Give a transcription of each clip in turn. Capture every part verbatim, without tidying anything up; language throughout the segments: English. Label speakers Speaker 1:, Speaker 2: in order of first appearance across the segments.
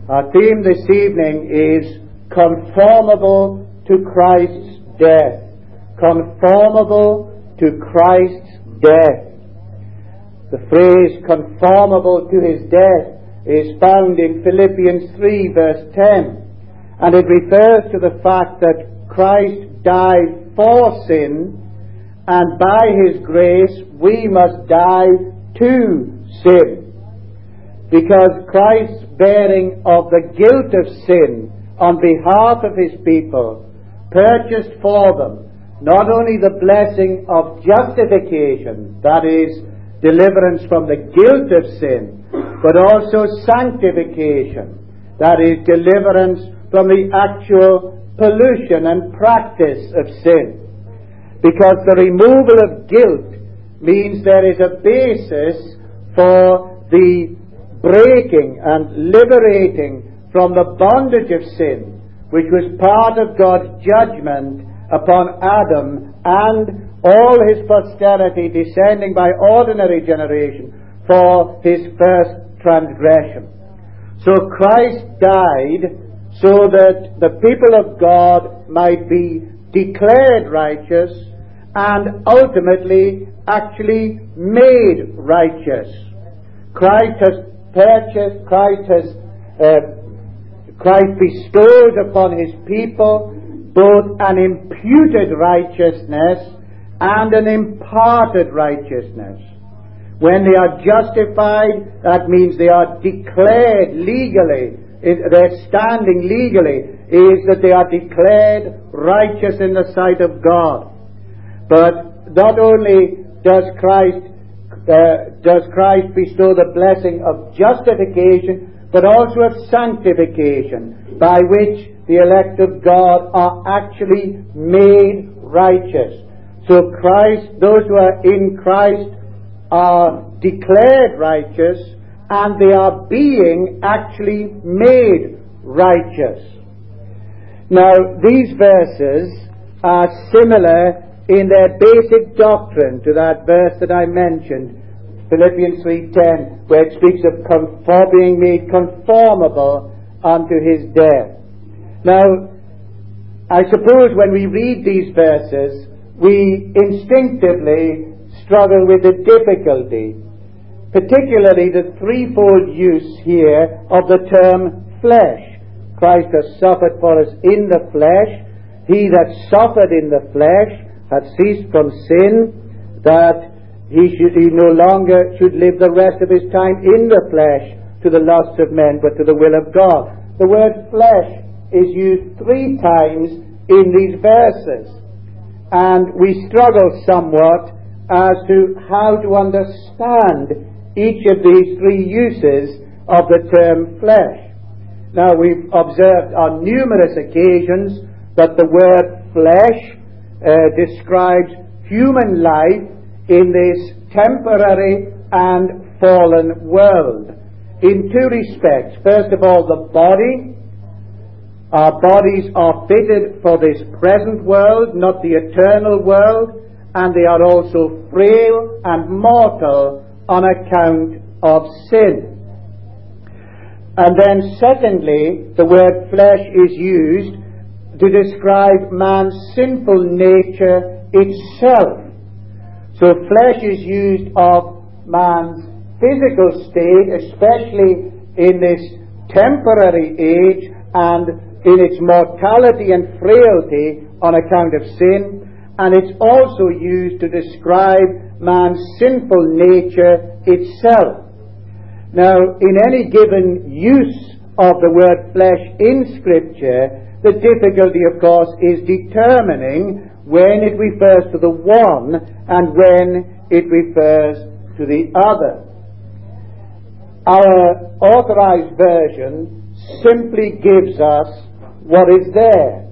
Speaker 1: Our theme this evening is conformable to Christ's death. Conformable to Christ's death. The phrase conformable to his death is found in Philippians three verse ten, and it refers to the fact that Christ died for sin, and by his grace we must die to sin. Because Christ's bearing of the guilt of sin on behalf of his people purchased for them not only the blessing of justification, that is, deliverance from the guilt of sin, but also sanctification, that is, deliverance from the actual pollution and practice of sin. Because the removal of guilt means there is a basis for the breaking and liberating from the bondage of sin, which was part of God's judgment upon Adam and all his posterity descending by ordinary generation for his first transgression. So Christ died so that the people of God might be declared righteous and ultimately actually made righteous. Christ has purchased, Christ has uh, Christ bestows upon his people both an imputed righteousness and an imparted righteousness. When they are justified, that means they are declared legally. Their standing legally is that they are declared righteous in the sight of God. But not only does Christ uh, does Christ bestow the blessing of justification, but also of sanctification, by which the elect of God are actually made righteous. So Christ, those who are in Christ are declared righteous, and they are being actually made righteous. Now, these verses are similar in their basic doctrine to that verse that I mentioned, Philippians three ten, where it speaks of conform, being made conformable unto his death. Now, I suppose when we read these verses, we instinctively struggle with the difficulty, particularly the threefold use here of the term flesh. Christ has suffered for us in the flesh. He that suffered in the flesh hath ceased from sin, that he should he no longer should live the rest of his time in the flesh to the lusts of men, but to the will of God. The word flesh is used three times in these verses, and we struggle somewhat as to how to understand each of these three uses of the term flesh. Now, we've observed on numerous occasions that the word flesh uh, describes human life in this temporary and fallen world in two respects. First of all, the body. Our bodies are fitted for this present world, not the eternal world, and they are also frail and mortal on account of sin. And then secondly, the word flesh is used to describe man's sinful nature itself. So flesh is used of man's physical state, especially in this temporary age and in its mortality and frailty on account of sin. And it's also used to describe man's sinful nature itself. Now, in any given use of the word flesh in Scripture, the difficulty, of course, is determining when it refers to the one and when it refers to the other. Our Authorized Version simply gives us what is there.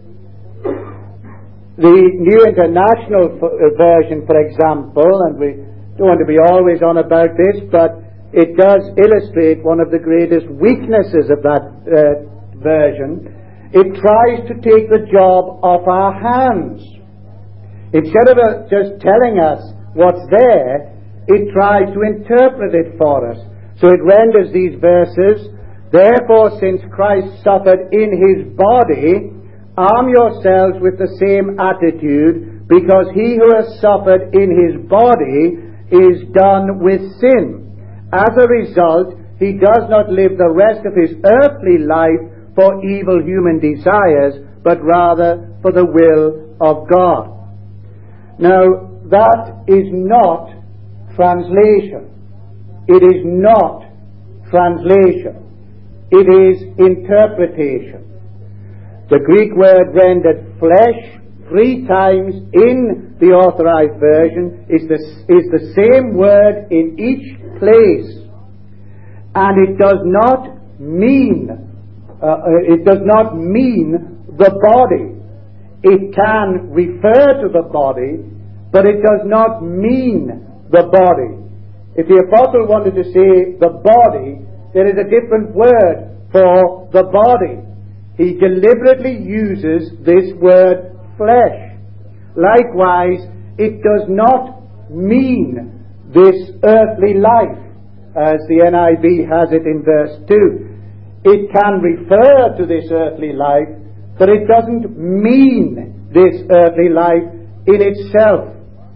Speaker 1: The New International Version, for example, and we don't want to be always on about this, but it does illustrate one of the greatest weaknesses of that uh, version. It tries to take the job off our hands. Instead of uh, just telling us what's there, it tries to interpret it for us. So it renders these verses Therefore, since Christ suffered in his body, arm yourselves with the same attitude, because he who has suffered in his body is done with sin. As a result, he does not live the rest of his earthly life for evil human desires, but rather for the will of God. Now, that is not translation. It is not translation. It is interpretation. The Greek word rendered flesh three times in the Authorized Version is the, is the same word in each place. And it does not mean, uh, it does not mean the body. It can refer to the body, but it does not mean the body. If the apostle wanted to say the body, there is a different word for the body. He deliberately uses this word flesh. Likewise, it does not mean this earthly life, as the N I V has it in verse two. It can refer to this earthly life, but it doesn't mean this earthly life in itself.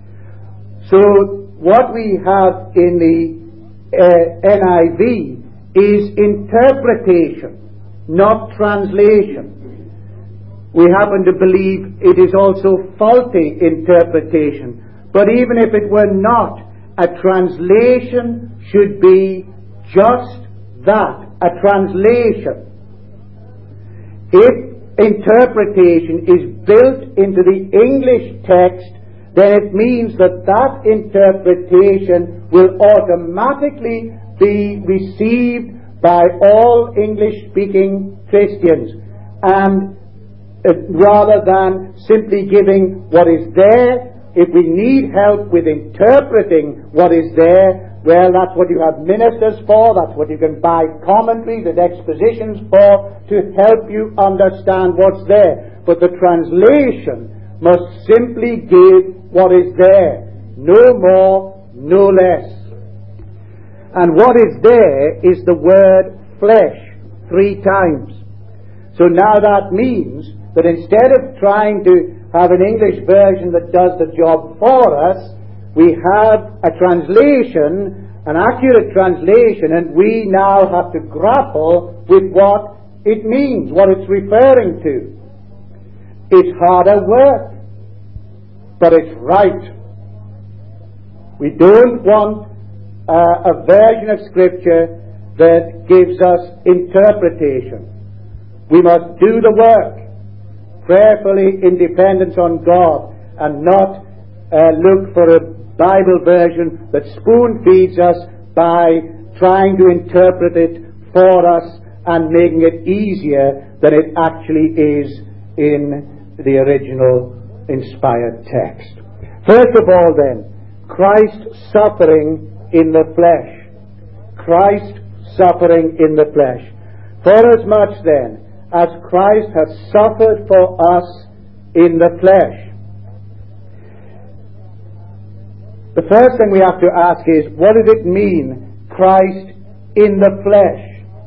Speaker 1: So what we have in the uh, N I V is interpretation, not translation. We happen to believe it is also faulty interpretation. But even if it were not, a translation should be just that, a translation. If interpretation is built into the English text, then it means that that interpretation will automatically be received by all English-speaking Christians, and uh, rather than simply giving what is there, if we need help with interpreting what is there, well, that's what you have ministers for, that's what you can buy commentaries and expositions for, to help you understand what's there. But the translation must simply give what is there, no more, no less. And what is there is the word flesh three times. So now that means that instead of trying to have an English version that does the job for us, we have a translation, an accurate translation, and we now have to grapple with what it means, what it's referring to. It's harder work, but it's right. We don't want Uh, a version of Scripture that gives us interpretation. We must do the work prayerfully in dependence on God, and not uh, look for a Bible version that spoon feeds us by trying to interpret it for us and making it easier than it actually is in the original inspired text. First of all then, Christ suffering in the flesh. Christ suffering in the flesh. Forasmuch then as Christ has suffered for us in the flesh. The first thing we have to ask is, what does it mean, Christ in the flesh?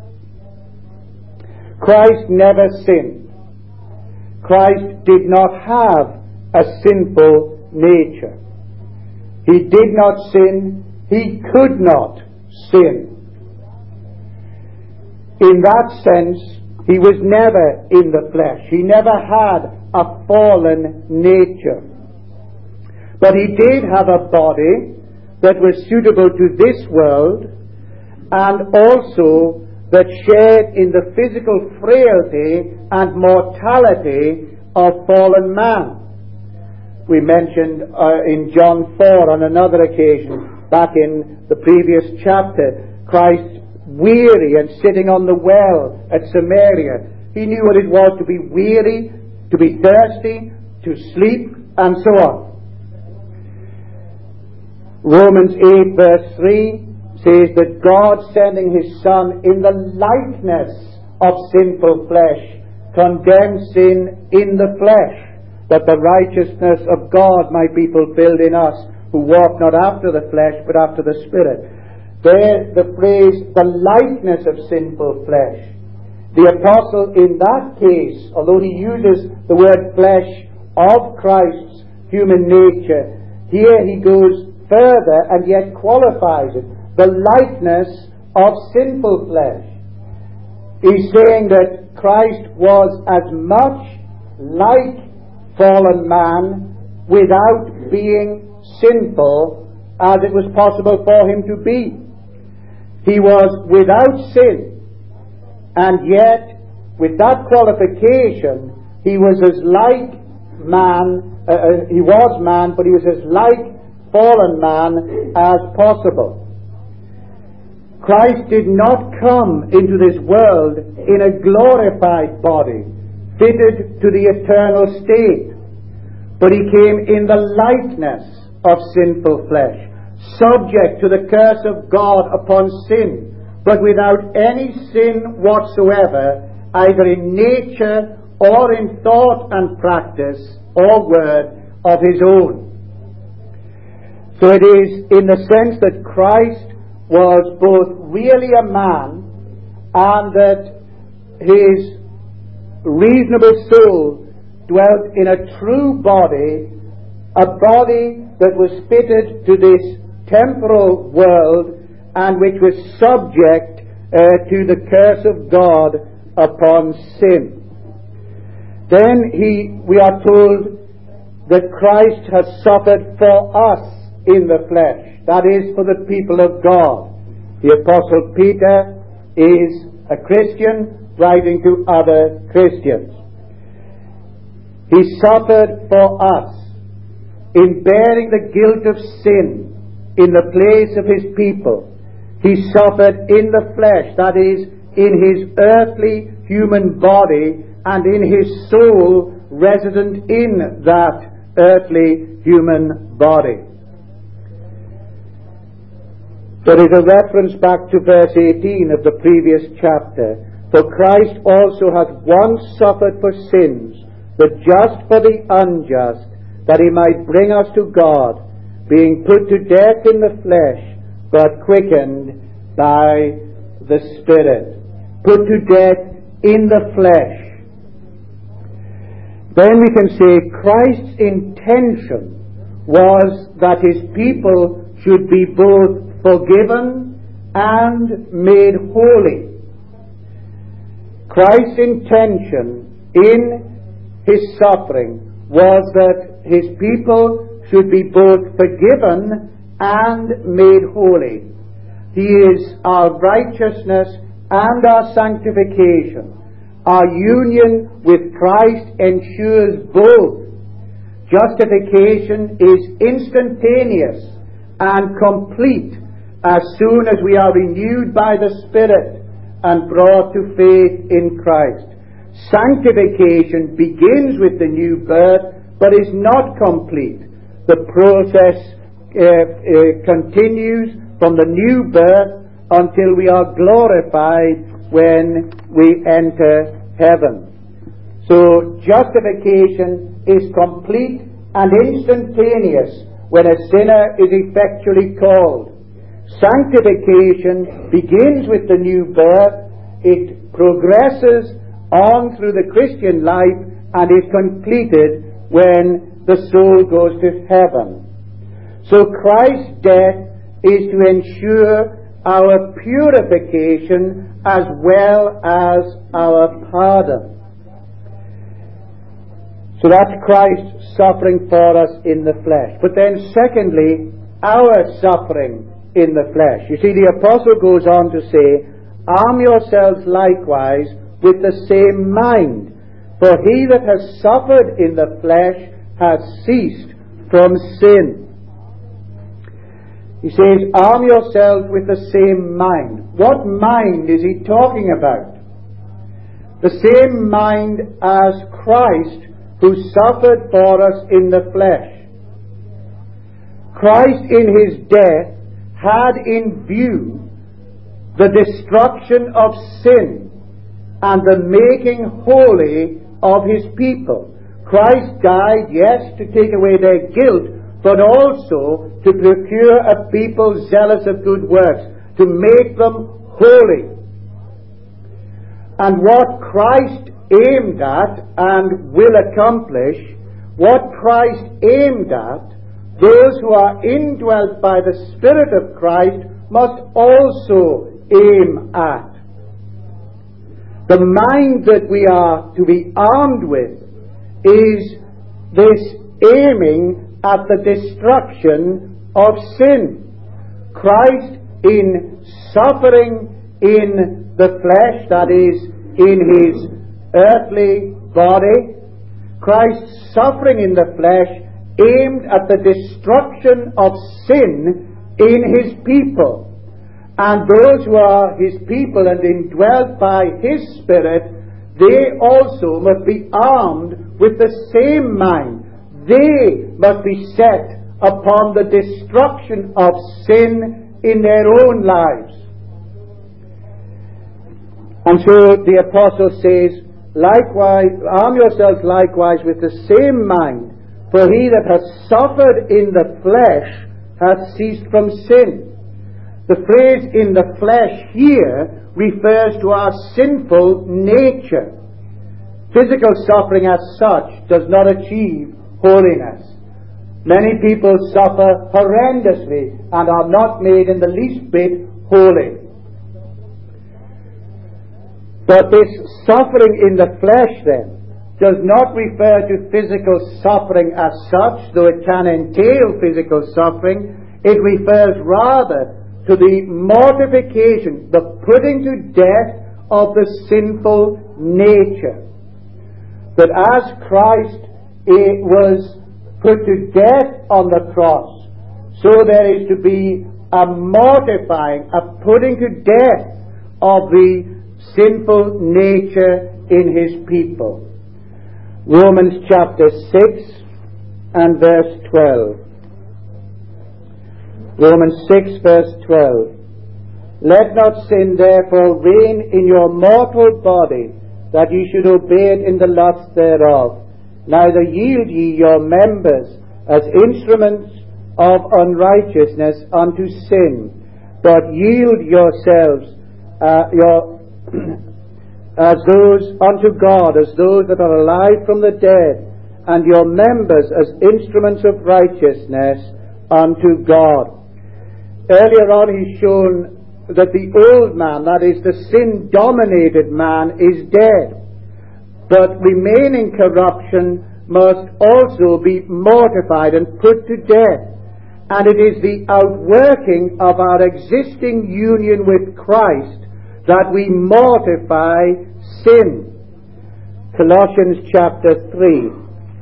Speaker 1: Christ never sinned. Christ did not have a sinful nature. He did not sin. He could not sin. In that sense, he was never in the flesh. He never had a fallen nature. But he did have a body that was suitable to this world, and also that shared in the physical frailty and mortality of fallen man. We mentioned uh, in John four on another occasion, back in the previous chapter, Christ weary and sitting on the well at Samaria. He knew what it was to be weary, to be thirsty, to sleep, and so on. Romans eight verse three says that God, sending his Son in the likeness of sinful flesh, condemned sin in the flesh, that the righteousness of God might be fulfilled in us, who walk not after the flesh, but after the Spirit. there the phrase, the likeness of sinful flesh. The apostle in that case, although he uses the word flesh of Christ's human nature, here he goes further and yet qualifies it, the likeness of sinful flesh. He's saying that Christ was as much like fallen man without being sinful as it was possible for him to be. He was without sin, and yet with that qualification he was as like man, uh, uh, he was man, but he was as like fallen man as possible. Christ did not come into this world in a glorified body, fitted to the eternal state, but he came in the likeness of sinful flesh, subject to the curse of God upon sin, but without any sin whatsoever, either in nature or in thought and practice or word of his own. So it is in the sense that Christ was both really a man and that his reasonable soul dwelt in a true body, a body that was fitted to this temporal world and which was subject uh, to the curse of God upon sin. Then he, we are told that Christ has suffered for us in the flesh, that is, for the people of God. The Apostle Peter is a Christian writing to other Christians. He suffered for us in bearing the guilt of sin in the place of his people. He suffered in the flesh, that is, in his earthly human body and in his soul resident in that earthly human body. There is a reference back to verse eighteen of the previous chapter. For Christ also hath once suffered for sins, the just for the unjust, that he might bring us to God, being put to death in the flesh, but quickened by the Spirit. Put to death in the flesh. Then we can say Christ's intention was that his people should be both forgiven and made holy. Christ's intention in his suffering was that his people should be both forgiven and made holy. He is our righteousness and our sanctification. Our union with Christ ensures both. Justification is instantaneous and complete as soon as we are renewed by the Spirit and brought to faith in Christ. Sanctification begins with the new birth, but is not complete. The process uh, uh, continues from the new birth until we are glorified when we enter heaven. So justification is complete and instantaneous when a sinner is effectually called. Sanctification begins with the new birth. It progresses on through the Christian life and is completed when the soul goes to heaven. So Christ's death is to ensure our purification as well as our pardon. So that's Christ suffering for us in the flesh. But then secondly, our suffering in the flesh. You see, the apostle goes on to say, arm yourselves likewise with the same mind, for he that has suffered in the flesh has ceased from sin. He says, arm yourselves with the same mind. What mind is he talking about? The same mind as Christ, who suffered for us in the flesh. Christ in his death had in view the destruction of sin and the making holy of his people. Christ died, yes, to take away their guilt, but also to procure a people zealous of good works, to make them holy. And what Christ aimed at and will accomplish, what Christ aimed at, those who are indwelt by the Spirit of Christ must also aim at. The mind that we are to be armed with is this aiming at the destruction of sin. Christ, in suffering in the flesh, that is, in his earthly body, Christ's suffering in the flesh aimed at the destruction of sin in his people. And those who are his people and indwelt by his Spirit, they also must be armed with the same mind. They must be set upon the destruction of sin in their own lives. And so the apostle says, likewise, arm yourselves likewise with the same mind, for he that hath suffered in the flesh hath ceased from sin. The phrase in the flesh here refers to our sinful nature. Physical suffering as such does not achieve holiness. Many people suffer horrendously and are not made in the least bit holy. But this suffering in the flesh then does not refer to physical suffering as such, though it can entail physical suffering. It refers rather to the mortification, the putting to death of the sinful nature. That as Christ was put to death on the cross, so there is to be a mortifying, a putting to death of the sinful nature in his people. Romans chapter six and verse twelve. Romans six verse twelve. Let not sin therefore reign in your mortal body, that ye should obey it in the lust thereof. Neither yield ye your members as instruments of unrighteousness unto sin, but yield yourselves uh, your as those unto God, as those that are alive from the dead, and your members as instruments of righteousness unto God. Earlier on he's shown that the old man, that is the sin-dominated man, is dead. But remaining corruption must also be mortified and put to death. And it is the outworking of our existing union with Christ that we mortify sin. Colossians chapter three.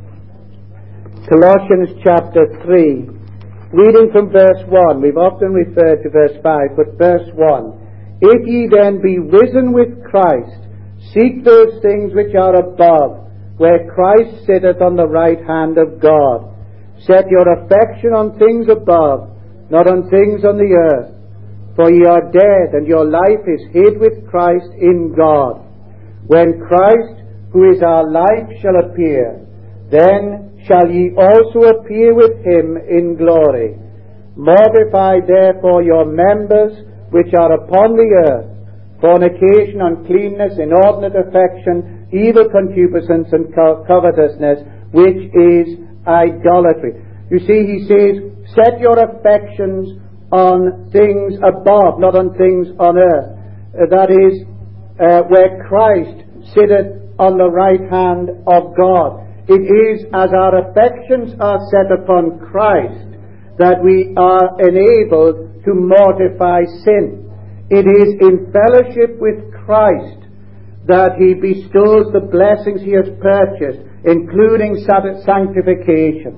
Speaker 1: Colossians chapter three. Reading from verse one. We've often referred to verse five, but verse one. If ye then be risen with Christ, seek those things which are above, where Christ sitteth on the right hand of God. Set your affection on things above, not on things on the earth. For ye are dead, and your life is hid with Christ in God. When Christ, who is our life, shall appear, then shall ye also appear with him in glory. Mortify therefore your members which are upon the earth, fornication, uncleanness, inordinate affection, evil concupiscence, and co- covetousness, which is idolatry. You see, he says, set your affections on things above, not on things on earth. Uh, that is, uh, where Christ sitteth on the right hand of God. It is as our affections are set upon Christ that we are enabled to mortify sin. It is in fellowship with Christ that he bestows the blessings he has purchased, including sanctification.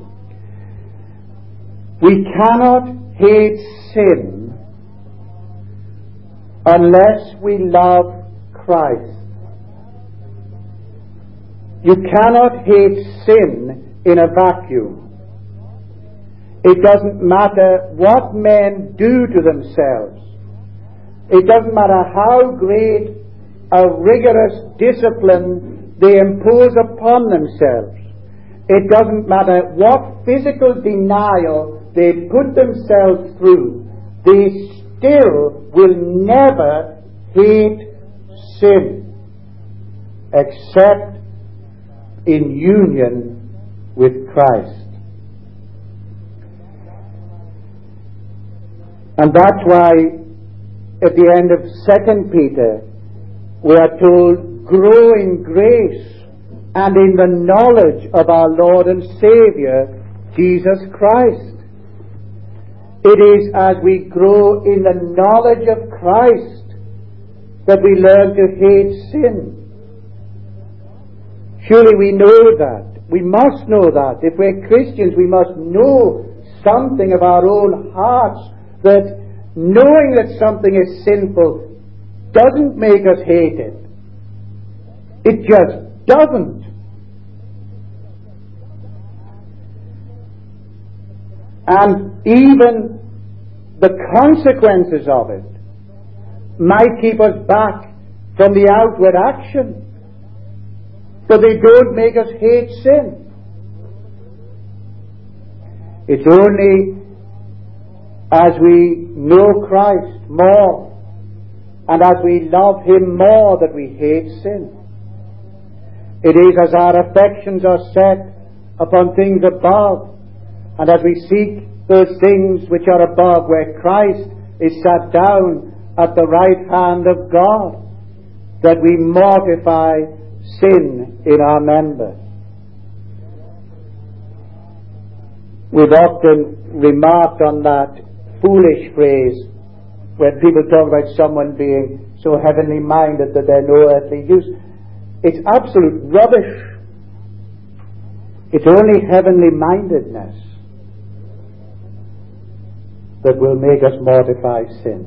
Speaker 1: We cannot hate sin unless we love Christ. You cannot hate sin in a vacuum. It doesn't matter what men do to themselves. It doesn't matter how great a rigorous discipline they impose upon themselves. It doesn't matter what physical denial they put themselves through. They still will never hate sin except in union with Christ. And that's why at the end of Second Peter we are told, grow in grace and in the knowledge of our Lord and Saviour, Jesus Christ. It is as we grow in the knowledge of Christ that we learn to hate sin. Surely we know that. We must know that. If we're Christians, we must know something of our own hearts, that knowing that something is sinful doesn't make us hate it. It just doesn't. And even the consequences of it might keep us back from the outward action, but they don't make us hate sin. It's only as we know Christ more and as we love Him more that we hate sin. It is as our affections are set upon things above, and as we seek those things which are above, where Christ is sat down at the right hand of God, that we mortify sin in our members. We've often remarked on that foolish phrase when people talk about someone being so heavenly minded that they're no earthly use. It's absolute rubbish. It's only heavenly mindedness that will make us mortify sin.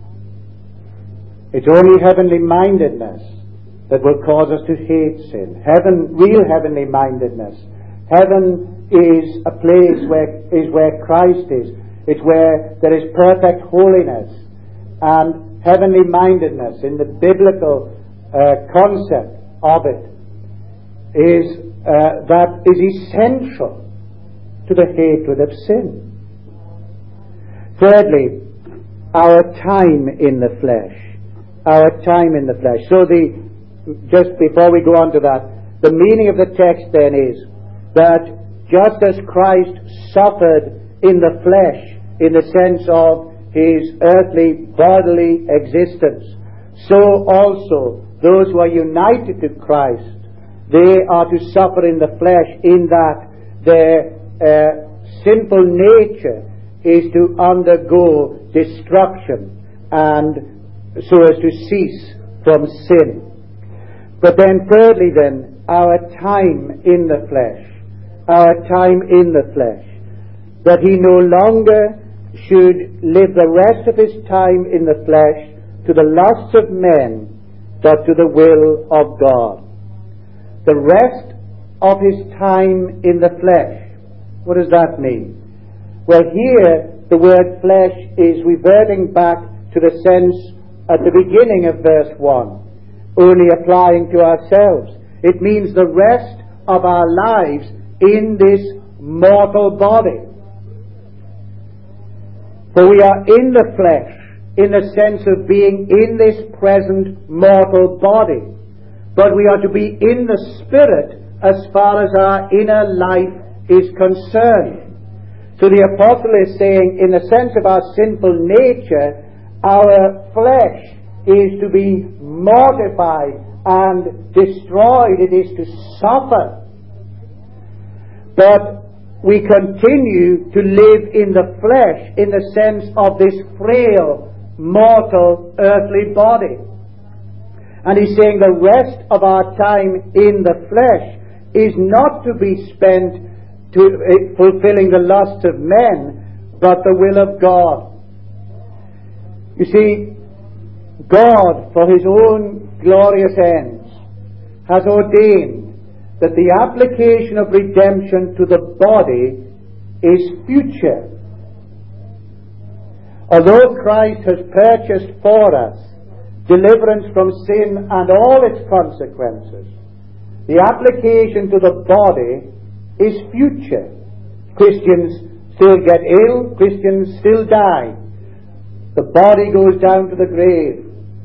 Speaker 1: It's only heavenly mindedness that will cause us to hate sin. Heaven, real heavenly mindedness. Heaven is a place where is where Christ is. It's where there is perfect holiness. And heavenly mindedness in the biblical uh, concept of it is uh, that is essential to the hatred of sin. Thirdly, our time in the flesh. Our time in the flesh. So the just before we go on to that, the meaning of the text then is that just as Christ suffered in the flesh, in the sense of His earthly bodily existence, so also those who are united to Christ, they are to suffer in the flesh, in that their uh, sinful nature is to undergo destruction and so as to cease from sin. But then thirdly then, our time in the flesh, our time in the flesh, that he no longer should live the rest of his time in the flesh to the lusts of men, but to the will of God. The rest of his time in the flesh. What does that mean? Well, here the word flesh is reverting back to the sense at the beginning of verse one, only applying to ourselves. It means the rest of our lives in this mortal body. For we are in the flesh in the sense of being in this present mortal body, but we are to be in the Spirit as far as our inner life is concerned. So the apostle is saying, in the sense of our sinful nature, our flesh is to be mortified and destroyed. It is to suffer. But we continue to live in the flesh in the sense of this frail, mortal, earthly body. And he's saying the rest of our time in the flesh is not to be spent to uh, fulfilling the lusts of men, but the will of God. You see, God, for his own glorious ends, has ordained that the application of redemption to the body is future. Although Christ has purchased for us deliverance from sin and all its consequences, the application to the body is future. Christians still get ill, Christians still die. The body goes down to the grave.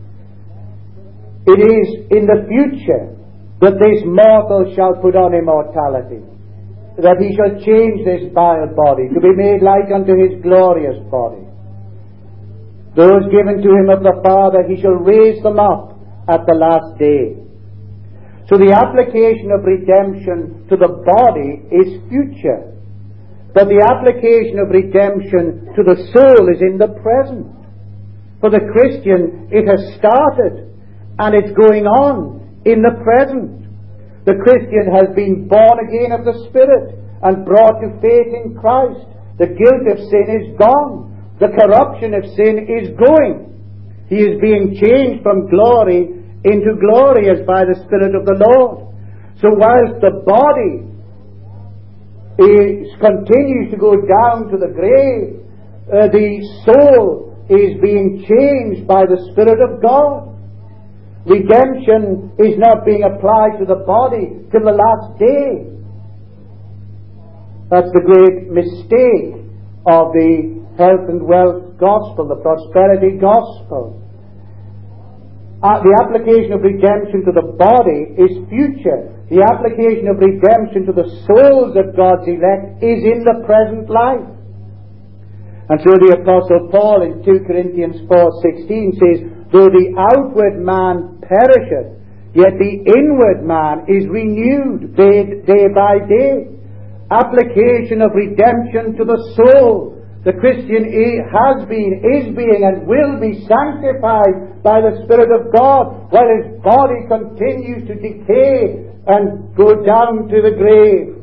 Speaker 1: It is in the future that this mortal shall put on immortality, that he shall change this vile body to be made like unto his glorious body. Those given to him of the Father, he shall raise them up at the last day. So the application of redemption to the body is future, but the application of redemption to the soul is in the present. For the Christian, it has started, and it's going on in the present. The Christian has been born again of the Spirit and brought to faith in Christ. The guilt of sin is gone. The corruption of sin is going. He is being changed from glory into glory as by the Spirit of the Lord. So whilst the body is, continues to go down to the grave, uh, the soul is being changed by the Spirit of God. Redemption is not being applied to the body till the last day. That's the great mistake of the health and wealth gospel, the prosperity gospel. Uh, the application of redemption to the body is future. The application of redemption to the souls of God's elect is in the present life. And so the Apostle Paul in two Corinthians four sixteen says, though the outward man perisheth, yet the inward man is renewed day, day by day. Application of redemption to the soul. The Christian has been, is being, and will be sanctified by the Spirit of God, while his body continues to decay and go down to the grave.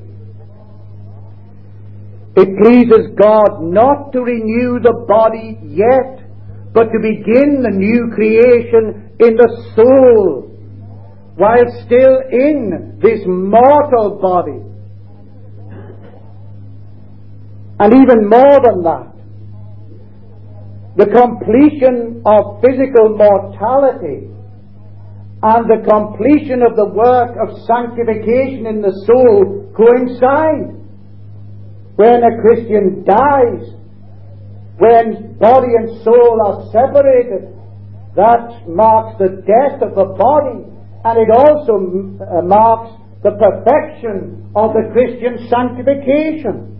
Speaker 1: It pleases God not to renew the body yet, but to begin the new creation in the soul, while still in this mortal body. And even more than that, the completion of physical mortality and the completion of the work of sanctification in the soul coincide. When a Christian dies, when body and soul are separated, that marks the death of the body, and it also uh, marks the perfection of the Christian sanctification.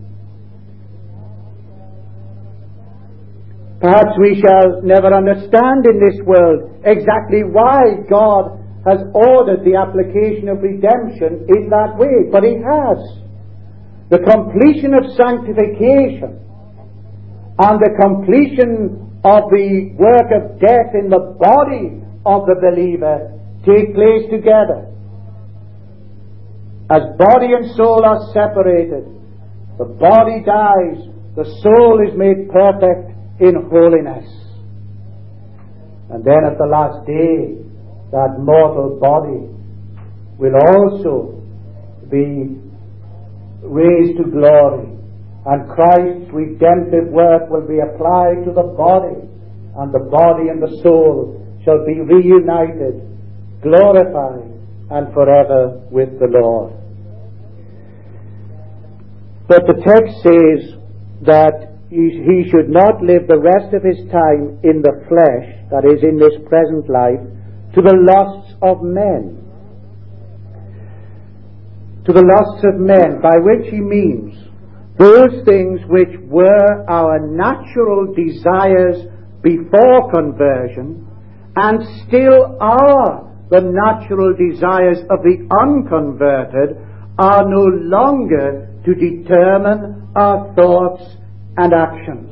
Speaker 1: Perhaps we shall never understand in this world exactly why God has ordered the application of redemption in that way, but He has. The completion of sanctification and the completion of the work of death in the body of the believer take place together. As body and soul are separated, the body dies, the soul is made perfect in holiness. And then at the last day, that mortal body will also be raised to glory, and Christ's redemptive work will be applied to the body, and the body and the soul shall be reunited, glorified, and forever with the Lord. But the text says that he should not live the rest of his time in the flesh, that is, in this present life, to the lusts of men. To the lusts of men, by which he means those things which were our natural desires before conversion, and still are the natural desires of the unconverted, are no longer to determine our thoughts and actions.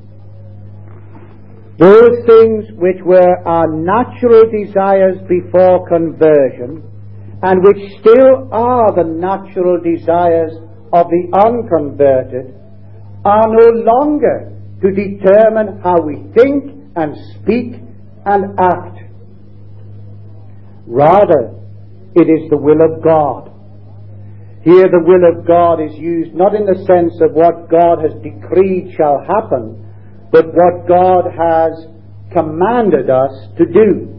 Speaker 1: Those things which were our natural desires before conversion, and which still are the natural desires of the unconverted, are no longer to determine how we think and speak and act. Rather, it is the will of God. Here the will of God is used not in the sense of what God has decreed shall happen, but what God has commanded us to do.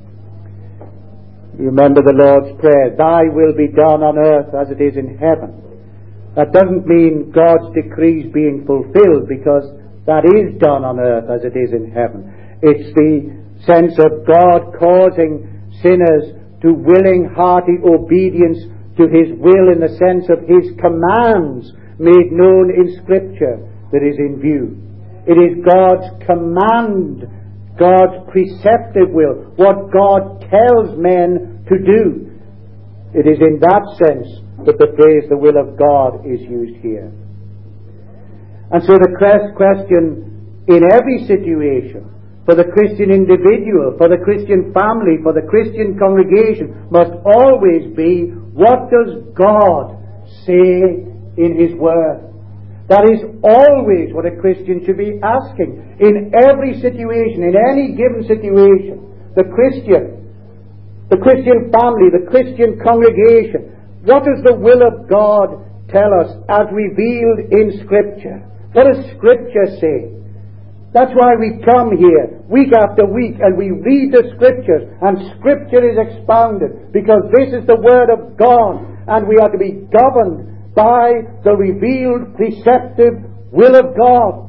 Speaker 1: You remember the Lord's Prayer, Thy will be done on earth as it is in heaven. That doesn't mean God's decrees being fulfilled, because that is done on earth as it is in heaven. It's the sense of God causing sinners to willing, hearty obedience to His will in the sense of His commands made known in Scripture that is in view. It is God's command, God's preceptive will, what God tells men to do. It is in that sense that the phrase the will of God is used here. And so the question in every situation, for the Christian individual, for the Christian family, for the Christian congregation, must always be, what does God say in His Word? That is always what a Christian should be asking. In every situation, in any given situation, the Christian, the Christian family, the Christian congregation, what does the will of God tell us as revealed in Scripture? What does Scripture say? That's why we come here week after week and we read the Scriptures, and Scripture is expounded, because this is the Word of God, and we are to be governed by the revealed, preceptive will of God.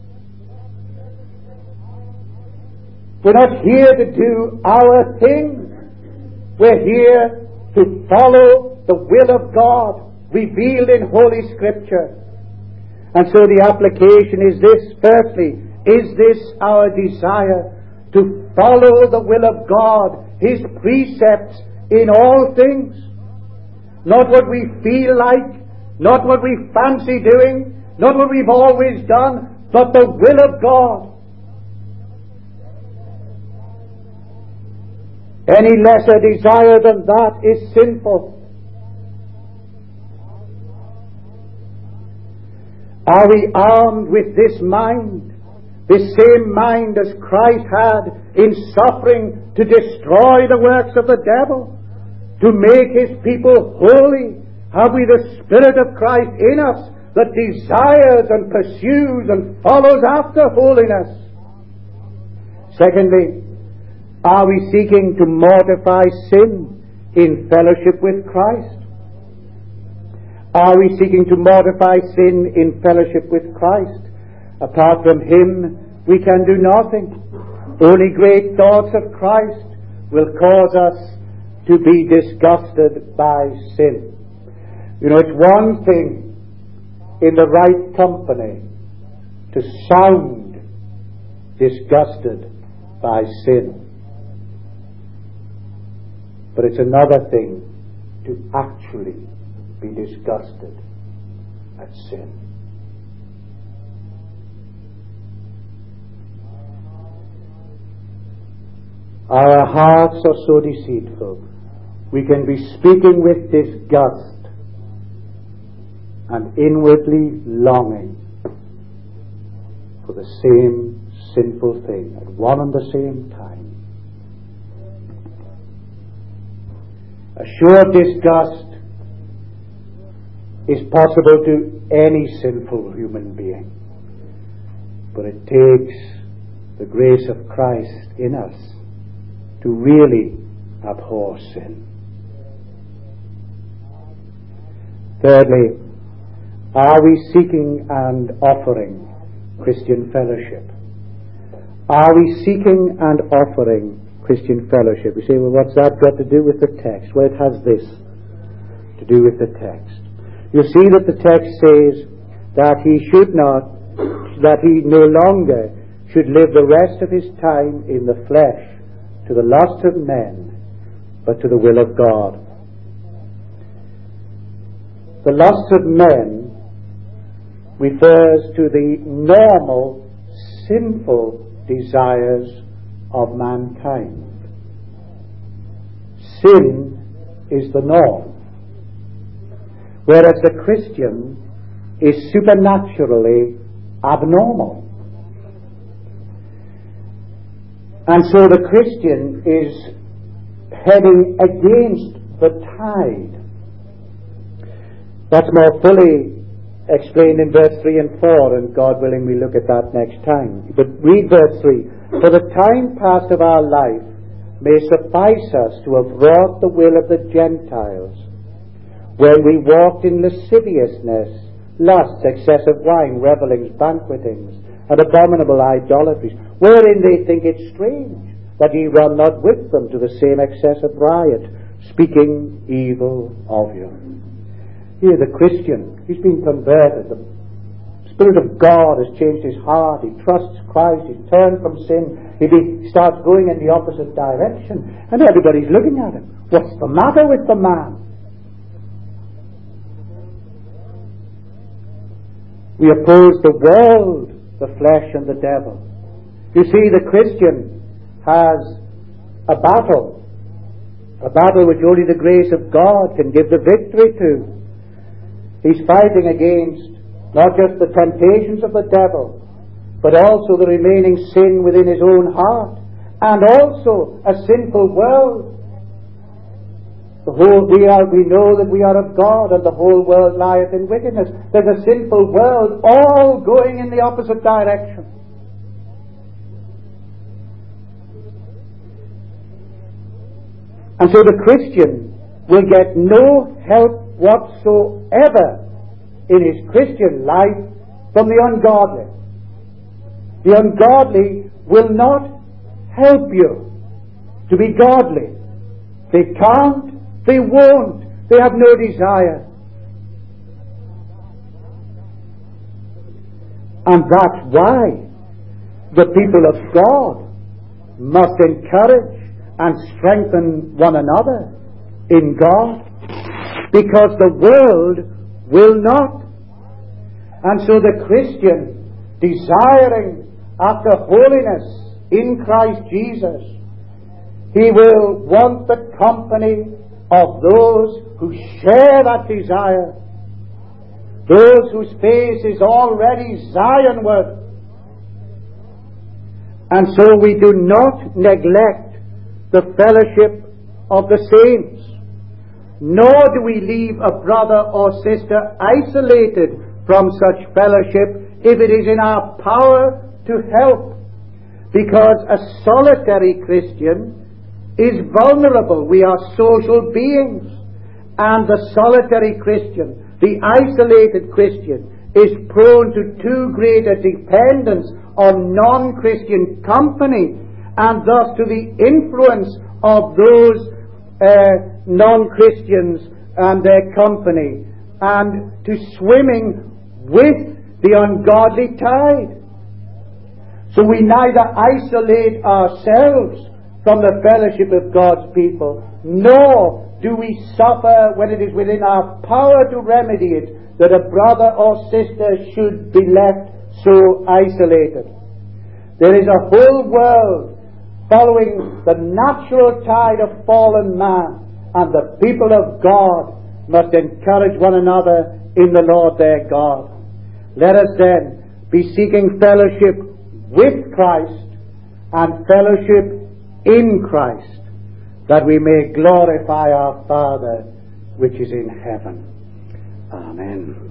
Speaker 1: We're not here to do our thing. We're here to follow the will of God revealed in Holy Scripture. And so the application is this. Firstly, is this our desire to follow the will of God, His precepts in all things? Not what we feel like, not what we fancy doing, not what we've always done, but the will of God. Any lesser desire than that is sinful. Are we armed with this mind, this same mind as Christ had in suffering to destroy the works of the devil, to make His people holy? Have we the Spirit of Christ in us that desires and pursues and follows after holiness? Secondly, are we seeking to mortify sin in fellowship with Christ? Are we seeking to mortify sin in fellowship with Christ? Apart from Him, we can do nothing. Only great thoughts of Christ will cause us to be disgusted by sin. You know, it's one thing in the right company to sound disgusted by sin, but it's another thing to actually be disgusted at sin. Our hearts are so deceitful. We can be speaking with disgust and inwardly longing for the same sinful thing at one and the same time. A sure disgust is possible to any sinful human being, but it takes the grace of Christ in us to really abhor sin. Thirdly, are we seeking and offering Christian fellowship? Are we seeking and offering Christian fellowship? You say, well, what's that got to do with the text? Well, it has this to do with the text. You see that the text says that he should not, that he no longer should live the rest of his time in the flesh to the lust of men, but to the will of God. The lust of men refers to the normal, sinful desires of mankind. Sin is the norm, whereas the Christian is supernaturally abnormal. And so the Christian is heading against the tide. That's more fully explained in verse three and four, and God willing we look at that next time. But read verse three. For the time past of our life may suffice us to have wrought the will of the Gentiles, when we walked in lasciviousness, lusts, excessive wine, revellings, banquetings, and abominable idolatries, wherein they think it strange that ye run not with them to the same excess of riot, speaking evil of you. Here the Christian, he's been converted. The Spirit of God has changed his heart. He trusts Christ. He's turned from sin. He be, starts going in the opposite direction. And everybody's looking at him. What's the matter with the man? We oppose the world, the flesh and the devil. You see, the Christian has a battle. A battle which only the grace of God can give the victory to. He's fighting against not just the temptations of the devil, but also the remaining sin within his own heart, and also a sinful world. The whole we are, we know that we are of God, and the whole world lieth in wickedness. There's a sinful world, all going in the opposite direction. And so the Christian will get no help whatsoever in his Christian life from the ungodly. The ungodly will not help you to be godly. They can't, they won't, they have no desire. And that's why the people of God must encourage and strengthen one another in God, because the world will not. And so the Christian, desiring after holiness in Christ Jesus, he will want the company of those who share that desire, those whose face is already Zionward. And so we do not neglect the fellowship of the saints, nor do we leave a brother or sister isolated from such fellowship if it is in our power to help, because a solitary Christian is vulnerable. We are social beings, and the solitary Christian, the isolated Christian, is prone to too great a dependence on non-Christian company, and thus to the influence of those uh, non-Christians and their company, and to swimming with the ungodly tide. So we neither isolate ourselves from the fellowship of God's people, nor do we suffer when it is within our power to remedy it, that a brother or sister should be left so isolated. There is a whole world following the natural tide of fallen man, and the people of God must encourage one another in the Lord their God. Let us then be seeking fellowship with Christ and fellowship in Christ, that we may glorify our Father which is in heaven. Amen.